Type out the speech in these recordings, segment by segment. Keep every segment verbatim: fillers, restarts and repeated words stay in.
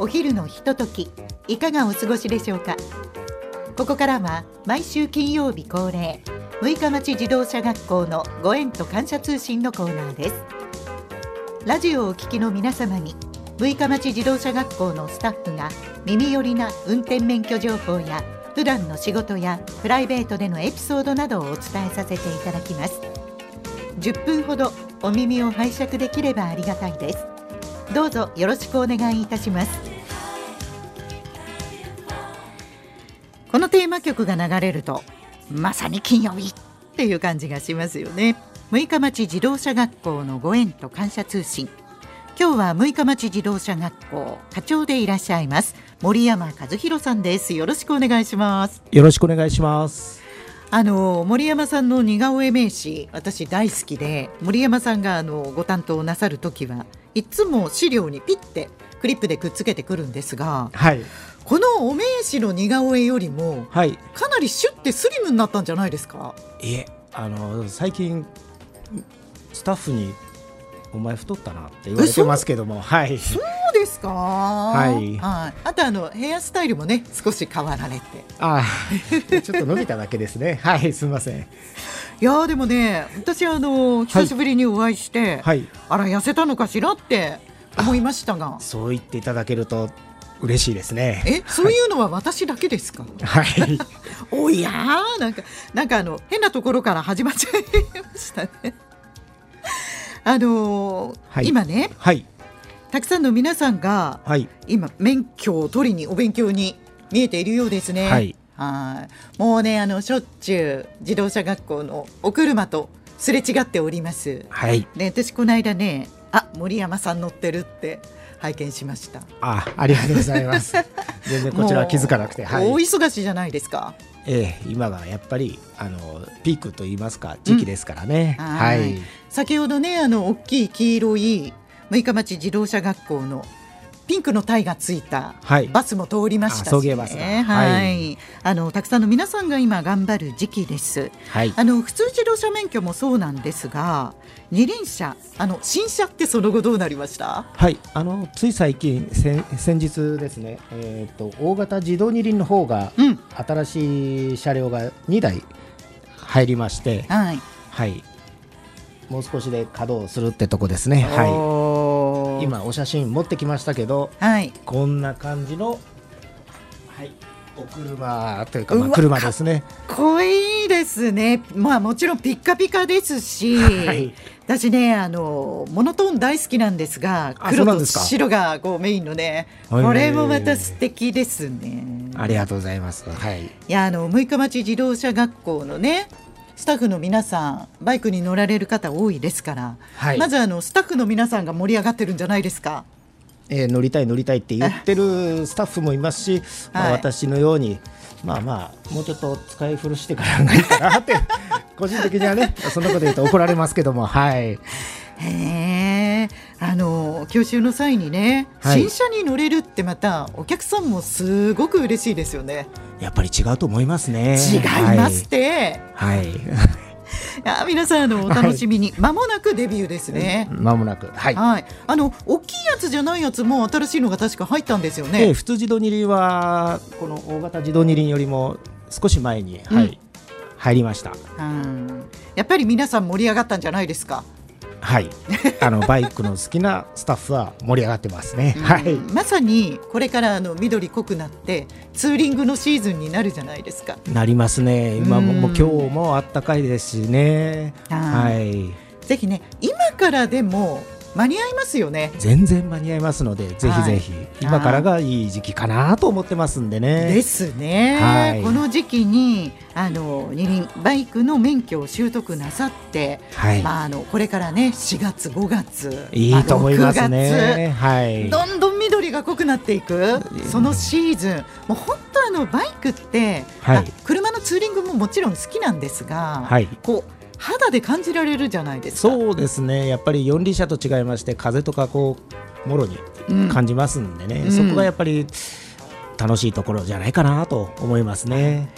お昼のひととき、いかがお過ごしでしょうか。ここからは毎週金曜日恒例、六日町自動車学校のご縁と感謝通信のコーナーです。ラジオをお聞きの皆様に、六日町自動車学校のスタッフが耳寄りな運転免許情報や普段の仕事やプライベートでのエピソードなどをお伝えさせていただきます。じゅっぷんほどお耳を拝借できればありがたいです。どうぞよろしくお願いいたします。このテーマ曲が流れると、まさに金曜日っていう感じがしますよね。六日町自動車学校のご縁と感謝通信。今日は六日町自動車学校課長でいらっしゃいます森山和弘さんです。よろしくお願いします。 よろしくお願いします。 あの森山さんの似顔絵名刺、私大好きで、森山さんがあのご担当なさるときはいつも資料にピッてクリップでくっつけてくるんですが、 はい、 このお名刺の似顔絵よりも、 はい、 かなりシュッてスリムになったんじゃないですか。 いえ、あの最近スタッフにお前太ったなって言われてますけども、はい、 そうですか、 はいはい、あとあのヘアスタイルもね少し変わられて、 あちょっと伸びただけですねはい、すみません。 いやでもね、私あの久しぶりにお会いして、 はい、 あら痩せたのかしらって思いましたが、 そう言っていただけると嬉しいですね。 え、そういうのは私だけですか。 はいおやー、なんかなんかあの変なところから始まっちゃいましたねあのーはい、今ね、はい、たくさんの皆さんが、はい、今免許を取りにお勉強に見えているようですね。はい、はいもうね、あのしょっちゅう自動車学校のお車とすれ違っております。はい、で私この間ね、あ、森山さん乗ってるって拝見しました。 あ、ありがとうございます全然こちらは気づかなくて、はい、 大忙しじゃないですか。 ええ、今がやっぱりあのピークといいますか時期ですからね、うん、はい、はい、 先ほどね、あの大きい黄色い六日町自動車学校のピンクのタイがついたバスも通りましたし、ね、送迎バスが、はいはい、あのたくさんの皆さんが今頑張る時期です、はい、あの普通自動車免許もそうなんですが、二輪車、あの新車ってその後どうなりました。 はい、あのつい最近先, 先日ですね、えー、と大型自動二輪の方が、うん、新しい車両がにだい入りまして、はいはい、もう少しで稼働するってとこですね。はい、今お写真持ってきましたけど、はい、こんな感じの、はい、お車というか、まあ、車ですね。 かっこいいですね。まあ、もちろんピッカピカですし、はい、私ね、あのモノトーン大好きなんですが、黒と白がこうメインのね、これもまた素敵ですね。 ありがとうございます。はい、いや、あの六日町自動車学校のねスタッフの皆さん、バイクに乗られる方多いですから、はい、まずあのスタッフの皆さんが盛り上がってるんじゃないですか。 えー、乗りたい乗りたいって言ってるスタッフもいますし、まあ、私のようにまあまあもうちょっと使い古してからがいいかなって個人的にはね、そんなこと言うと怒られますけども、はい、 へー、あの教習の際にね、はい、新車に乗れるってまたお客さんもすごく嬉しいですよね。 やっぱり違うと思いますね。 違いますって、はい、はい、いや皆さんあのお楽しみに、間もなくデビューですね。 間もなく、はい、はい、 あの大きいやつじゃないやつも新しいのが確か入ったんですよね。 えー、普通自動二輪はこの大型自動二輪よりも少し前に、はい、うん、入りました。 うん、やっぱり皆さん盛り上がったんじゃないですか。 はい、あのバイクの好きなスタッフは盛り上がってますね。はい、 まさにこれからあの緑濃くなってツーリングのシーズンになるじゃないですか。 なりますね。今も、もう今日もあったかいですしね。はい、 ぜひね、今からでも間に合いますよね。 全然間に合いますので、ぜひぜひ、はい、今からがいい時期かなと思ってますんでね。 ですね、はい、この時期にあの二輪バイクの免許を習得なさって、はい、まあ、あのこれからねしがつごがついいと思いますね。はい、 どんどん緑が濃くなっていくそのシーズン、もう本当あのバイクって、はい、車のツーリングももちろん好きなんですが、はい、こう肌で感じられるじゃないですか。 そうですね、やっぱり四輪車と違いまして、風とかこうもろに感じますんでね、うん、そこがやっぱり楽しいところじゃないかなと思いますね。 冬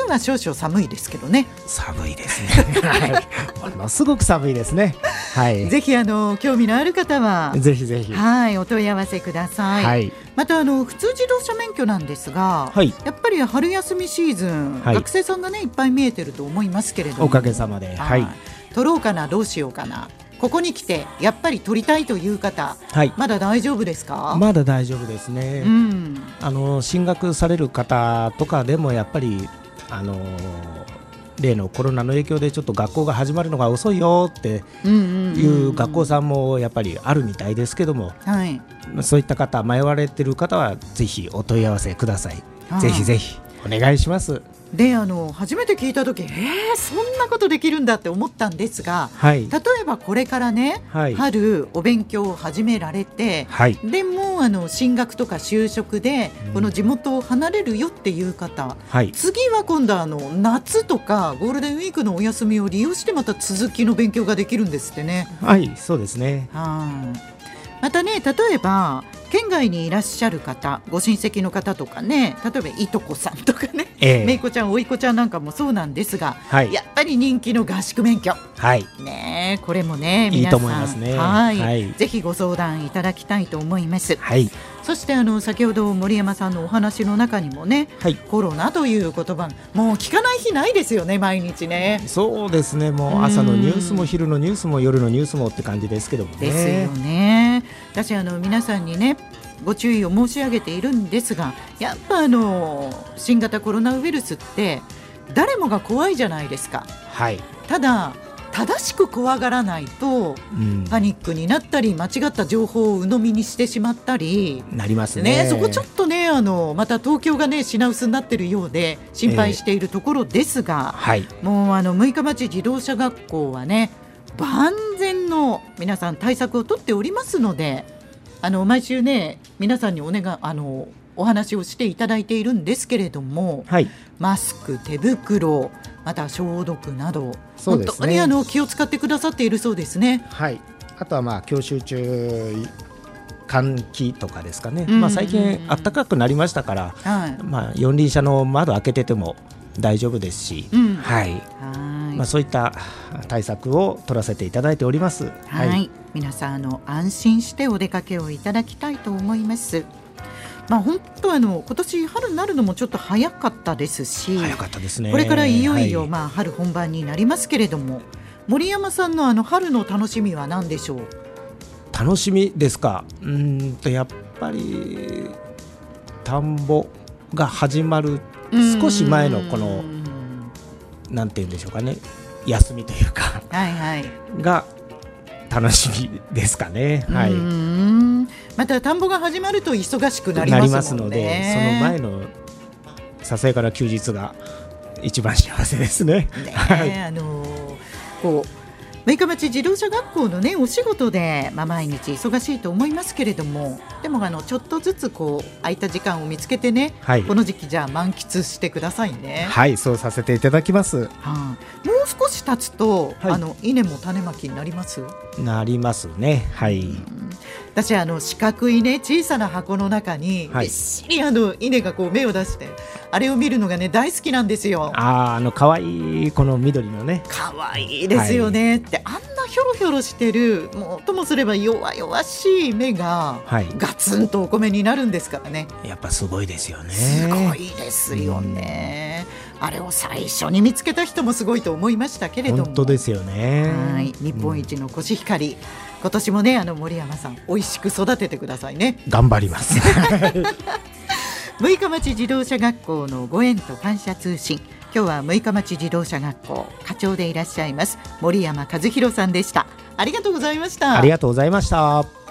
は少々寒いですけどね。 寒いですねはい、ものすごく寒いですね、はい、 ぜひあの興味のある方はぜひぜひ、 はい、お問い合わせください、はい、またあの普通自動車免許なんですが、はい、やっぱり春休みシーズン、はい、学生さんがねいっぱい見えてると思いますけれども、 おかげさまで、はい、 取ろうかなどうしようかな、ここに来てやっぱり取りたいという方、はい、まだ大丈夫ですか？ まだ大丈夫ですね、うん、あの進学される方とかでもやっぱりあの例のコロナの影響でちょっと学校が始まるのが遅いよっていう学校さんもやっぱりあるみたいですけども、はい、そういった方迷われてる方はぜひお問い合わせください。ぜひぜひお願いします。 であの初めて聞いた時、えー、そんなことできるんだって思ったんですが、はい、例えばこれからね、はい、春お勉強を始められて、はい、でもあの進学とか就職でこの地元を離れるよっていう方、はい、次は今度あの夏とかゴールデンウィークのお休みを利用してまた続きの勉強ができるんですってね。 はい、そうですね。 はまたね、例えば県外にいらっしゃる方、ご親戚の方とかね、例えばいとこさんとかね、えー、めいこちゃんおいこちゃんなんかもそうなんですが、はい、やっぱり人気の合宿免許、はい、ね、これもね皆さんいいと思いますね、はい、はい、ぜひご相談いただきたいと思います、はい、そしてあの先ほど森山さんのお話の中にもね、はい、コロナという言葉もう聞かない日ないですよね、毎日ね。 そうですね、もう朝のニュースも昼のニュースも夜のニュースもって感じですけどもね。 ですよね。私あの皆さんにねご注意を申し上げているんですが、やっぱあの新型コロナウイルスって誰もが怖いじゃないですか、はい、ただ正しく怖がらないと、うん、パニックになったり間違った情報を鵜呑みにしてしまったりなりますね。 ね、そこちょっとねあのまた東京がね品薄になっているようで心配しているところですが、えーはい、もうあの六日町自動車学校はね万全の皆さん対策を取っておりますので、あの毎週ね皆さんにお願いあのお話をしていただいているんですけれども、はい、マスク、手袋、また消毒など、そうですね、本当にあの気を使ってくださっているそうですね。 はい、あとはまあ教習中換気とかですかね、うんうんうん、まあ、最近暖かくなりましたから、はい、まあ、四輪車の窓開けてても大丈夫ですし、うん、はい、はい、まあ、そういった対策を取らせていただいております。 はい、はい、皆さんあの安心してお出かけをいただきたいと思います。まあ、本当あの今年春になるのもちょっと早かったですし、 早かったですね。 これからいよいよ、はい、まあ、春本番になりますけれども、森山さんのあの春の楽しみは何でしょう？ 楽しみですか。うーんとやっぱり田んぼが始まる少し前のこのなんていうんでしょうかね、休みというか、はいはい、が楽しみですかね。はい、うーん、また田んぼが始まると忙しくなりますもんね。なりますので、 その前のささやかな休日が一番幸せですね。ね、はい、 あのー、こう六日町自動車学校の、ね、お仕事で、まあ、毎日忙しいと思いますけれども、でもあのちょっとずつこう空いた時間を見つけてね、はい、この時期じゃあ満喫してくださいね。 はい、そうさせていただきます。はあ、もう少し経つと、はい、あの稲も種まきになります？ なりますね。はい、うん、 私あの四角いね小さな箱の中にびっしりあの稲がこう芽を出して、あれを見るのがね大好きなんですよ。 ああ、あの可愛いこの緑のね、 可愛いですよね、はい、ってあんなひょろひょろしてる、もうともすれば弱々しい芽が、はい、ガツンとお米になるんですからね。 やっぱすごいですよね。 すごいですよね、うん、あれを最初に見つけた人もすごいと思いましたけれども。 本当ですよね。 はい、日本一のコシヒカリ、うん、今年もねあの森山さん美味しく育ててくださいね。 頑張ります六日町自動車学校のご縁と感謝通信、今日は六日町自動車学校課長でいらっしゃいます森山和弘さんでした。ありがとうございました。 ありがとうございました。